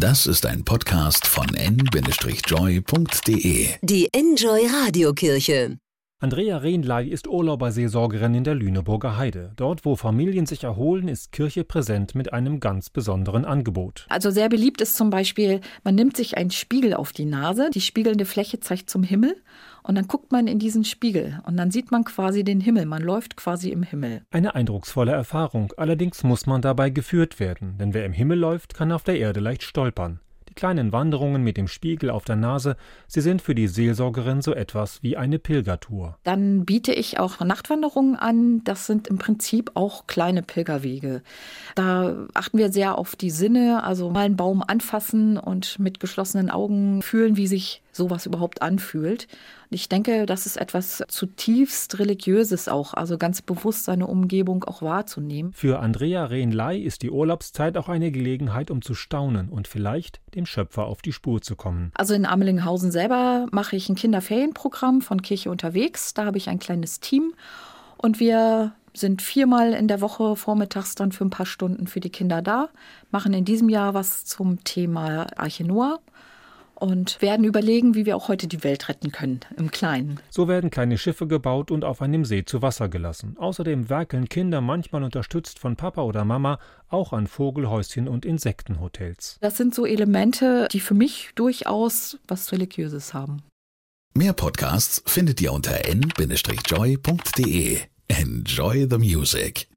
Das ist ein Podcast von n-joy.de. Die Enjoy Radiokirche. Andrea Rehnley ist Urlauberseelsorgerin in der Lüneburger Heide. Dort, wo Familien sich erholen, ist Kirche präsent mit einem ganz besonderen Angebot. Also sehr beliebt ist zum Beispiel, man nimmt sich einen Spiegel auf die Nase, die spiegelnde Fläche zeigt zum Himmel und dann guckt man in diesen Spiegel und dann sieht man quasi den Himmel, man läuft quasi im Himmel. Eine eindrucksvolle Erfahrung, allerdings muss man dabei geführt werden, denn wer im Himmel läuft, kann auf der Erde leicht stolpern. Die kleinen Wanderungen mit dem Spiegel auf der Nase, sie sind für die Seelsorgerin so etwas wie eine Pilgertour. Dann biete ich auch Nachtwanderungen an. Das sind im Prinzip auch kleine Pilgerwege. Da achten wir sehr auf die Sinne, also mal einen Baum anfassen und mit geschlossenen Augen fühlen, wie sich sowas überhaupt anfühlt. Und ich denke, das ist etwas zutiefst Religiöses auch, also ganz bewusst seine Umgebung auch wahrzunehmen. Für Andrea Rehnley ist die Urlaubszeit auch eine Gelegenheit, um zu staunen und vielleicht dem Schöpfer auf die Spur zu kommen. Also in Amelinghausen selber mache ich ein Kinderferienprogramm von Kirche unterwegs. Da habe ich ein kleines Team und wir sind 4-mal in der Woche vormittags dann für ein paar Stunden für die Kinder da, machen in diesem Jahr was zum Thema Arche Noah und werden überlegen, wie wir auch heute die Welt retten können, im Kleinen. So werden kleine Schiffe gebaut und auf einem See zu Wasser gelassen. Außerdem werkeln Kinder, manchmal unterstützt von Papa oder Mama, auch an Vogelhäuschen und Insektenhotels. Das sind so Elemente, die für mich durchaus was Religiöses haben. Mehr Podcasts findet ihr unter n-joy.de. Enjoy the music.